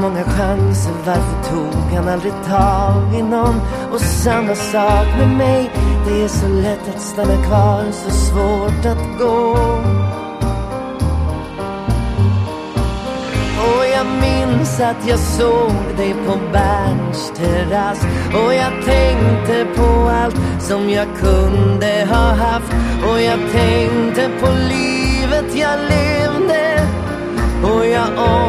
många chanser, varför tog han aldrig tag i någon? Och samma sak med mig, det är så lätt att stanna kvar, så svårt att gå. Och jag minns att jag såg dig på Berns terrass, och jag tänkte på allt som jag kunde ha haft, och jag tänkte på livet jag levde, och jag